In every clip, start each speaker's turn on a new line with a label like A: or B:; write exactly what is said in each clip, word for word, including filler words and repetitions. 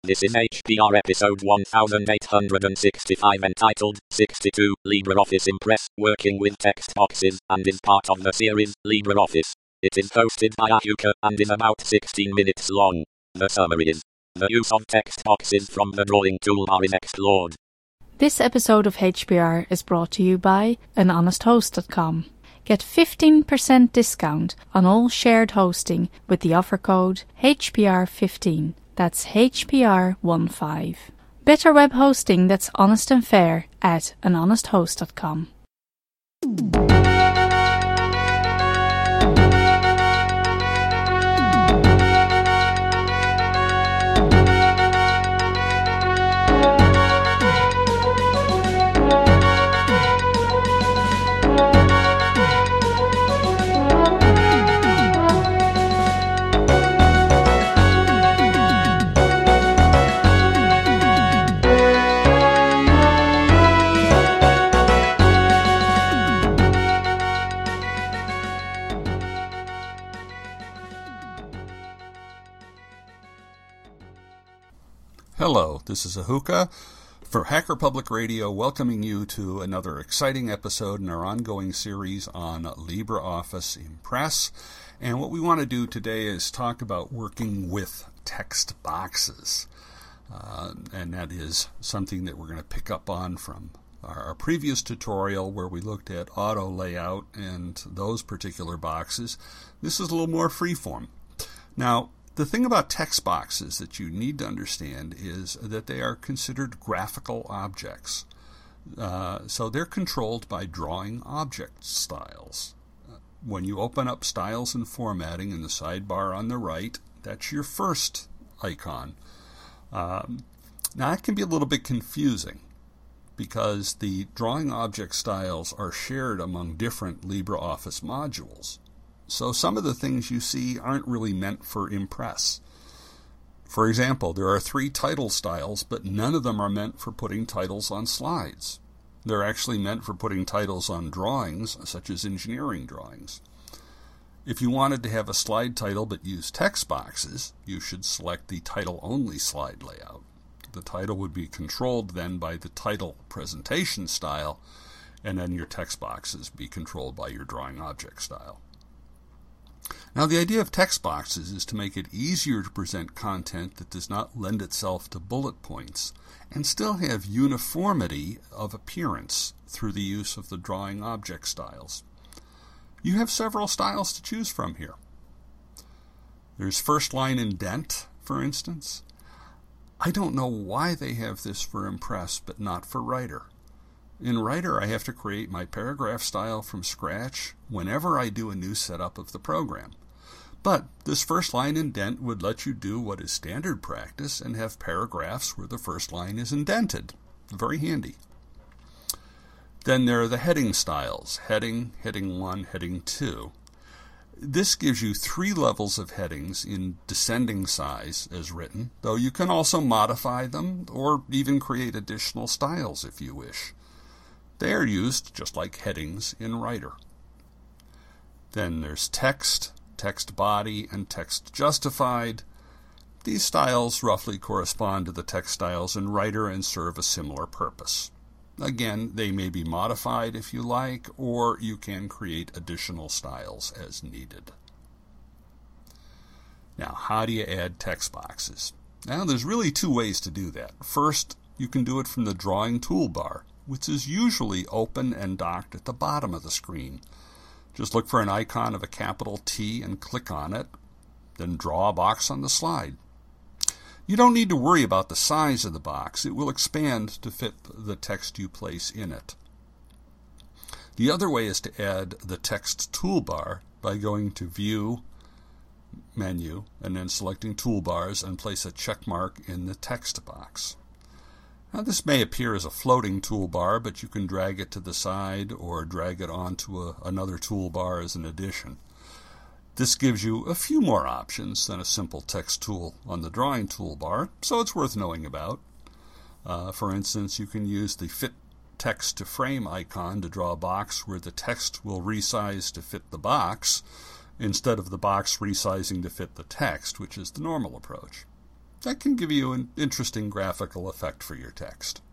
A: This is H P R episode one thousand eight hundred sixty-five entitled sixty-two LibreOffice Impress Working with Text Boxes and is part of the series LibreOffice. It is hosted by Ahuka and is about sixteen minutes long. The summary is: the use of text boxes from the drawing toolbar is explored.
B: This episode of H P R is brought to you by an honest host dot com. Get fifteen percent discount on all shared hosting with the offer code H P R fifteen. That's H P R fifteen. Better web hosting that's honest and fair at an honest host dot com.
C: Hello, this is Ahuka for Hacker Public Radio, welcoming you to another exciting episode in our ongoing series on LibreOffice Impress. And what we want to do today is talk about working with text boxes. Uh, and that is something that we're going to pick up on from our, our previous tutorial where we looked at auto layout and those particular boxes. This is a little more freeform. Now, the thing about text boxes that you need to understand is that they are considered graphical objects. Uh, so they're controlled by drawing object styles. When you open up Styles and Formatting in the sidebar on the right, that's your first icon. Um, now that can be a little bit confusing because the drawing object styles are shared among different LibreOffice modules. So some of the things you see aren't really meant for Impress. For example, there are three title styles, but none of them are meant for putting titles on slides. They're actually meant for putting titles on drawings, such as engineering drawings. If you wanted to have a slide title but use text boxes, you should select the title-only slide layout. The title would be controlled then by the title presentation style, and then your text boxes be controlled by your drawing object style. Now, the idea of text boxes is to make it easier to present content that does not lend itself to bullet points and still have uniformity of appearance through the use of the drawing object styles. You have several styles to choose from here. There's first line indent, for instance. I don't know why they have this for Impress but not for Writer. In Writer, I have to create my paragraph style from scratch whenever I do a new setup of the program. But this first line indent would let you do what is standard practice and have paragraphs where the first line is indented. Very handy. Then there are the heading styles, heading, heading one, heading two. This gives you three levels of headings in descending size as written, though you can also modify them or even create additional styles if you wish. They are used just like headings in Writer. Then there's text, text body, and text justified. These styles roughly correspond to the text styles in Writer and serve a similar purpose. Again, they may be modified if you like, or you can create additional styles as needed. Now, how do you add text boxes? Now, there's really two ways to do that. First, you can do it from the drawing toolbar, which is usually open and docked at the bottom of the screen. Just look for an icon of a capital T and click on it, then draw a box on the slide. You don't need to worry about the size of the box. It will expand to fit the text you place in it. The other way is to add the text toolbar by going to View, Menu, and then selecting Toolbars and place a check mark in the text box. Now, this may appear as a floating toolbar, but you can drag it to the side or drag it onto a, another toolbar as an addition. This gives you a few more options than a simple text tool on the drawing toolbar, so it's worth knowing about. Uh, for instance, you can use the Fit Text to Frame icon to draw a box where the text will resize to fit the box, instead of the box resizing to fit the text, which is the normal approach. that can give you an interesting graphical effect for your text.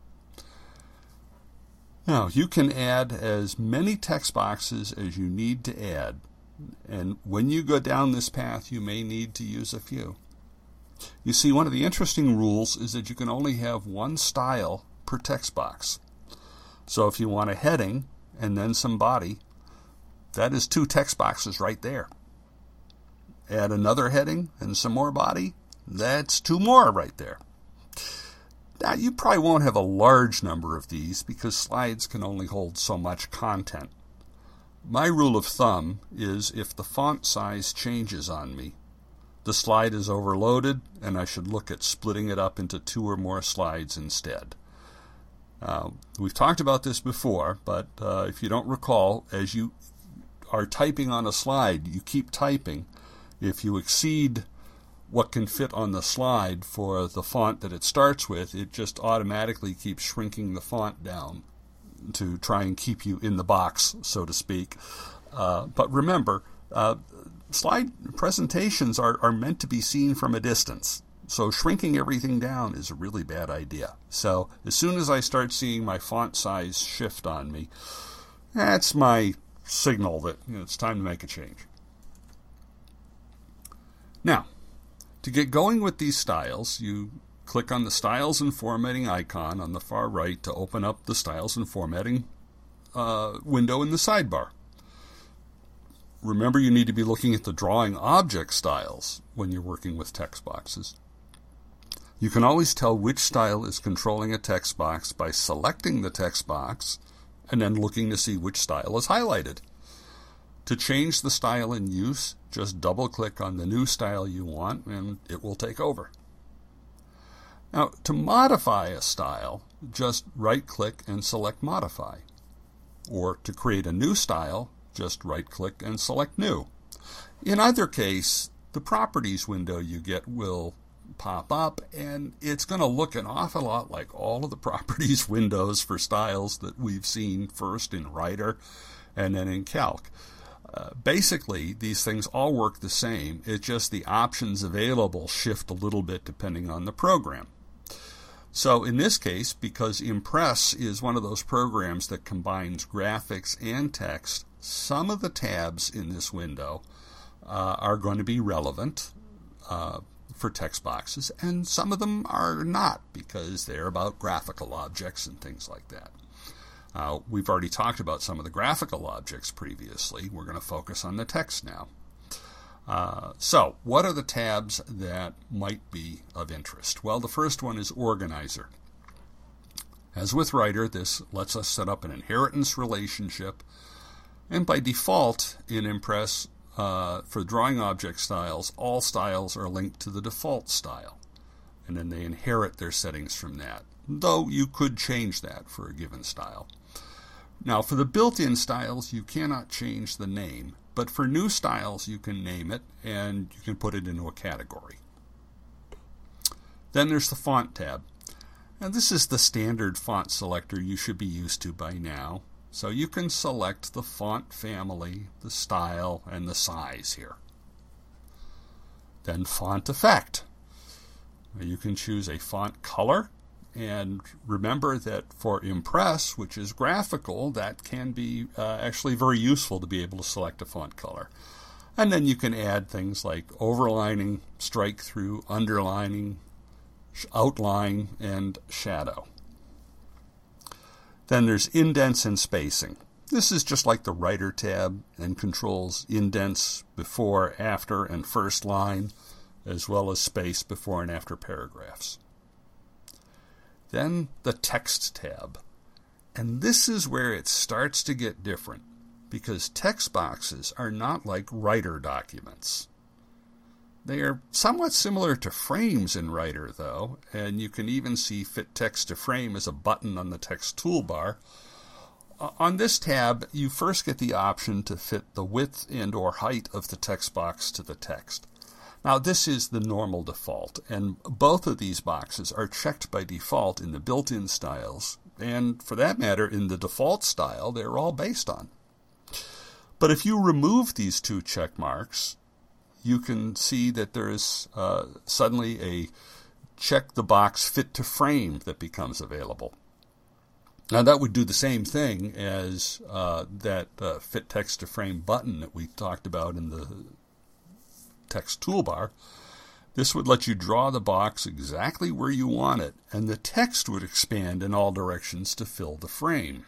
C: Now, you can add as many text boxes as you need to add, and when you go down this path, you may need to use a few. You see, one of the interesting rules is that you can only have one style per text box. So if you want a heading and then some body, that is two text boxes right there. Add another heading and some more body, that's two more right there. Now, you probably won't have a large number of these because slides can only hold so much content. My rule of thumb is if the font size changes on me, the slide is overloaded and I should look at splitting it up into two or more slides instead. Uh, we've talked about this before, but uh, if you don't recall, as you are typing on a slide, you keep typing. If you exceed what can fit on the slide for the font that it starts with, it just automatically keeps shrinking the font down to try and keep you in the box, so to speak. Uh, but remember, uh, slide presentations are, are meant to be seen from a distance. So shrinking everything down is a really bad idea. So as soon as I start seeing my font size shift on me, that's my signal that, you know, it's time to make a change. Now, to get going with these styles, you click on the Styles and Formatting icon on the far right to open up the Styles and Formatting uh, window in the sidebar. Remember, you need to be looking at the drawing object styles when you're working with text boxes. You can always tell which style is controlling a text box by selecting the text box and then looking to see which style is highlighted. To change the style in use, just double-click on the new style you want and it will take over. Now, to modify a style, just right-click and select Modify. Or to create a new style, just right-click and select New. In either case, the Properties window you get will pop up, and it's going to look an awful lot like all of the Properties windows for styles that we've seen first in Writer and then in Calc. Uh, basically, these things all work the same. It's just the options available shift a little bit depending on the program. So in this case, because Impress is one of those programs that combines graphics and text, some of the tabs in this window uh, are going to be relevant uh, for text boxes, and some of them are not because they're about graphical objects and things like that. Uh, we've already talked about some of the graphical objects previously. We're going to focus on the text now. Uh, so, what are the tabs that might be of interest? Well, the first one is Organizer. As with Writer, this lets us set up an inheritance relationship, and by default in Impress, uh, for drawing object styles, all styles are linked to the default style, and then they inherit their settings from that, though you could change that for a given style. Now, for the built-in styles, you cannot change the name, but for new styles, you can name it, and you can put it into a category. Then there's the Font tab. Now, this is the standard font selector you should be used to by now, so you can select the font family, the style, and the size here. Then Font Effect. You can choose a font color. And remember that for Impress, which is graphical, that can be uh, actually very useful to be able to select a font color. And then you can add things like overlining, strike through, underlining, outline, and shadow. Then there's indents and spacing. This is just like the Writer tab and controls indents before, after, and first line, as well as space before and after paragraphs. Then the Text tab. And this is where it starts to get different, because text boxes are not like Writer documents. They are somewhat similar to frames in Writer, though, and you can even see Fit Text to Frame as a button on the text toolbar. Uh, on this tab, you first get the option to fit the width and or height of the text box to the text. Now, this is the normal default, and both of these boxes are checked by default in the built-in styles, and for that matter, in the default style they're all based on. But if you remove these two check marks, you can see that there is uh, suddenly a check the box fit to frame that becomes available. Now that would do the same thing as uh, that uh, fit text to frame button that we talked about in the text toolbar. This would let you draw the box exactly where you want it, and the text would expand in all directions to fill the frame.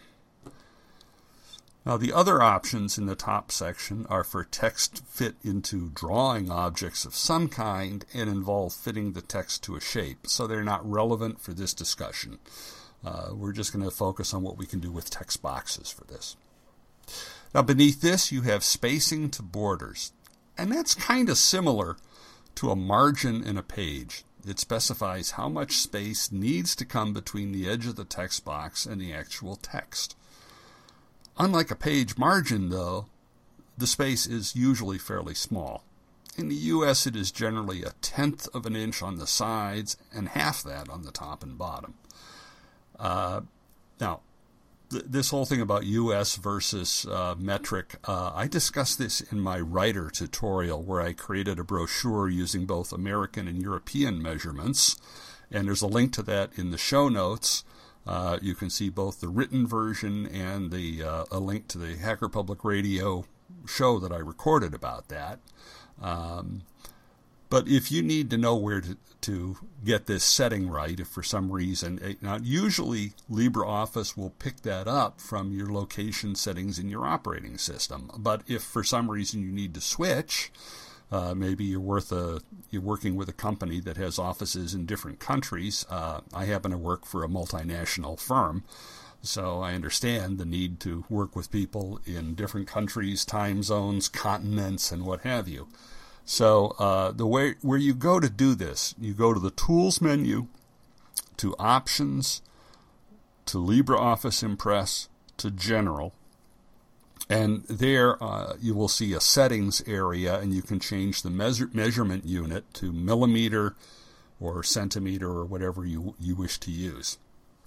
C: Now the other options in the top section are for text fit into drawing objects of some kind and involve fitting the text to a shape, so they're not relevant for this discussion. Uh, we're just going to focus on what we can do with text boxes for this. Now beneath this you have spacing to borders, and that's kind of similar to a margin in a page. It specifies how much space needs to come between the edge of the text box and the actual text. Unlike a page margin, though, the space is usually fairly small. In the U S it is generally a tenth of an inch on the sides and half that on the top and bottom. Uh, now, th- this whole thing about U S versus uh, metric, uh, I discussed this in my writer tutorial where I created a brochure using both American and European measurements, and there's a link to that in the show notes. Uh, you can see both the written version and the uh, a link to the Hacker Public Radio show that I recorded about that. Um, But if you need to know where to, to get this setting right, if for some reason, now usually LibreOffice will pick that up from your location settings in your operating system. But if for some reason you need to switch, uh, maybe you're worth a you're working with a company that has offices in different countries. Uh, I happen to work for a multinational firm, so I understand the need to work with people in different countries, time zones, continents, and what have you. So uh, the way where you go to do this, you go to the Tools menu, to Options, to LibreOffice Impress, to General, and there uh, you will see a Settings area, and you can change the measure, measurement unit to millimeter or centimeter or whatever you, you wish to use.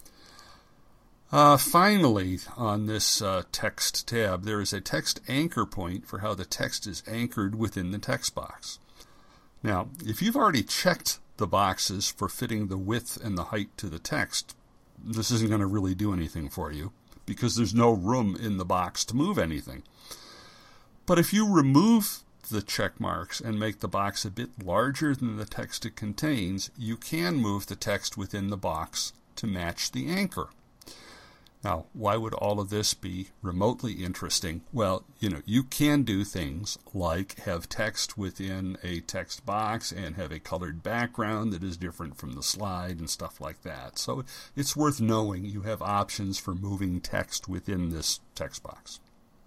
C: Uh, finally, on this uh, text tab, there is a text anchor point for how the text is anchored within the text box. Now, if you've already checked the boxes for fitting the width and the height to the text, this isn't going to really do anything for you because there's no room in the box to move anything. But if you remove the check marks and make the box a bit larger than the text it contains, you can move the text within the box to match the anchor. Now, why would all of this be remotely interesting? Well, you know, you can do things like have text within a text box and have a colored background that is different from the slide and stuff like that. So it's worth knowing you have options for moving text within this text box.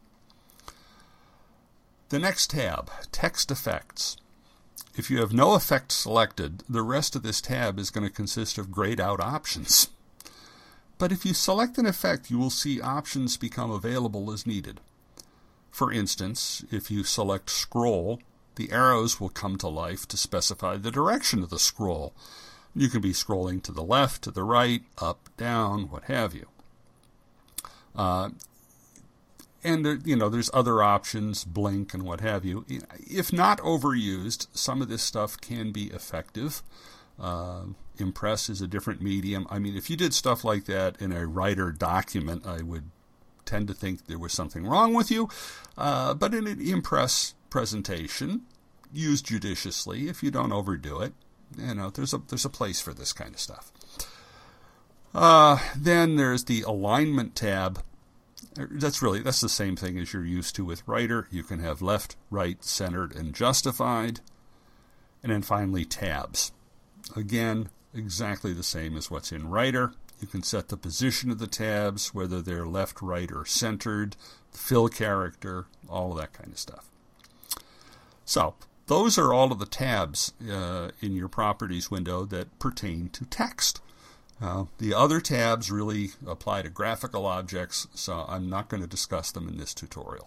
C: The next tab, Text Effects. If you have no effect selected, the rest of this tab is going to consist of grayed out options. But if you select an effect, you will see options become available as needed. For instance, if you select Scroll, the arrows will come to life to specify the direction of the scroll. You can be scrolling to the left, to the right, up, down, what have you. Uh, and there, you know, there's other options, blink and what have you. If not overused, some of this stuff can be effective. Uh, Impress is a different medium. I mean, if you did stuff like that in a writer document, I would tend to think there was something wrong with you. Uh, but in an Impress presentation, used judiciously, if you don't overdo it, you know, there's a there's a place for this kind of stuff. Uh, then there's the Alignment tab. That's really that's the same thing as you're used to with Writer. You can have left, right, centered, and justified. And then finally, tabs. Again, exactly the same as what's in Writer. You can set the position of the tabs, whether they're left, right, or centered, the fill character, all of that kind of stuff. So, those are all of the tabs uh, in your Properties window that pertain to text. Uh, the other tabs really apply to graphical objects, so I'm not going to discuss them in this tutorial.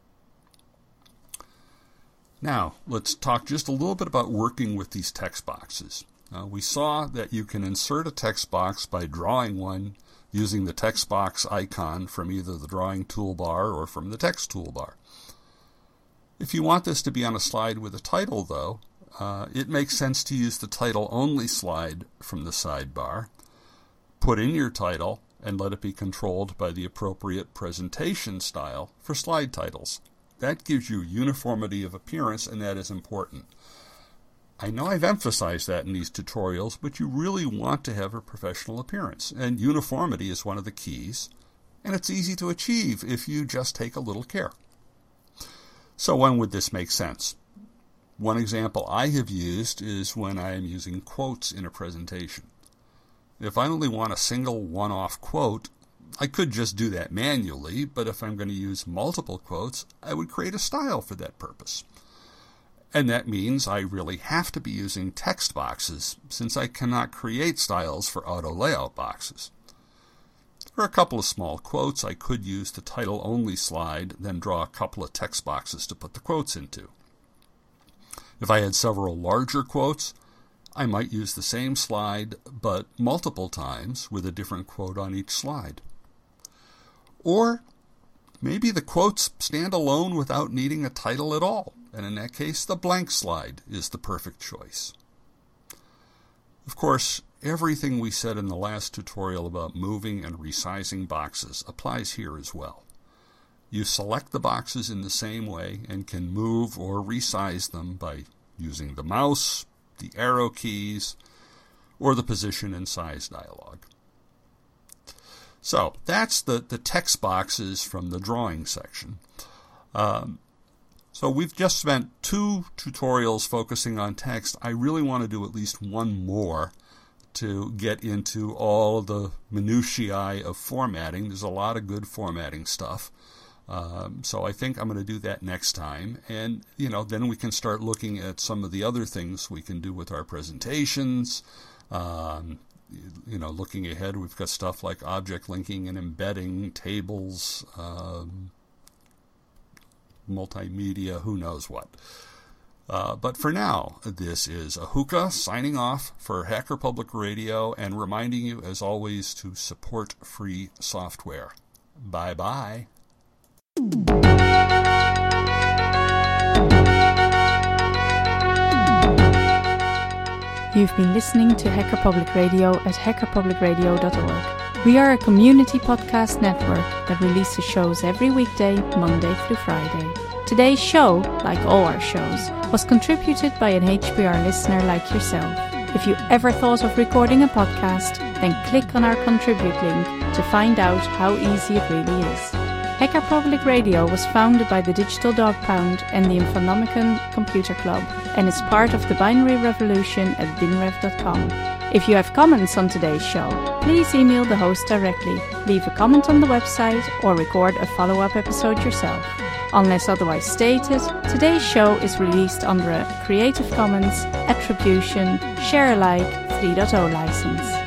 C: Now, let's talk just a little bit about working with these text boxes. Uh, we saw that you can insert a text box by drawing one using the text box icon from either the drawing toolbar or from the text toolbar. If you want this to be on a slide with a title, though, uh, it makes sense to use the title-only slide from the sidebar. Put in your title and let it be controlled by the appropriate presentation style for slide titles. That gives you uniformity of appearance, and that is important. I know I've emphasized that in these tutorials, but you really want to have a professional appearance, and uniformity is one of the keys, and it's easy to achieve if you just take a little care. So when would this make sense? One example I have used is when I am using quotes in a presentation. If I only want a single one-off quote, I could just do that manually, but if I'm going to use multiple quotes, I would create a style for that purpose. And that means I really have to be using text boxes, since I cannot create styles for auto layout boxes. For a couple of small quotes, I could use the title-only slide, then draw a couple of text boxes to put the quotes into. If I had several larger quotes, I might use the same slide, but multiple times with a different quote on each slide. Or maybe the quotes stand alone without needing a title at all, and in that case, the blank slide is the perfect choice. Of course, everything we said in the last tutorial about moving and resizing boxes applies here as well. You select the boxes in the same way and can move or resize them by using the mouse, the arrow keys, or the position and size dialog. So that's the, the text boxes from the drawing section. Um, so we've just spent two tutorials focusing on text. I really want to do at least one more to get into all the minutiae of formatting. There's a lot of good formatting stuff. Um, so I think I'm going to do that next time. And, you know, then we can start looking at some of the other things we can do with our presentations. Um, you know, looking ahead, we've got stuff like object linking and embedding, tables, um, multimedia, who knows what. Uh, but for now, this is Ahuka signing off for Hacker Public Radio and reminding you, as always, to support free software. Bye-bye.
B: You've been listening to Hacker Public Radio at hacker public radio dot org. We are a community podcast network that releases shows every weekday, Monday through Friday. Today's show, like all our shows, was contributed by an H P R listener like yourself. If you ever thought of recording a podcast, then click on our contribute link to find out how easy it really is. Hacker Public Radio was founded by the Digital Dog Pound and the Infonomicon Computer Club and is part of the binary revolution at binrev dot com. If you have comments on today's show, please email the host directly, leave a comment on the website, or record a follow-up episode yourself. Unless otherwise stated, today's show is released under a Creative Commons Attribution Share Alike three point oh license.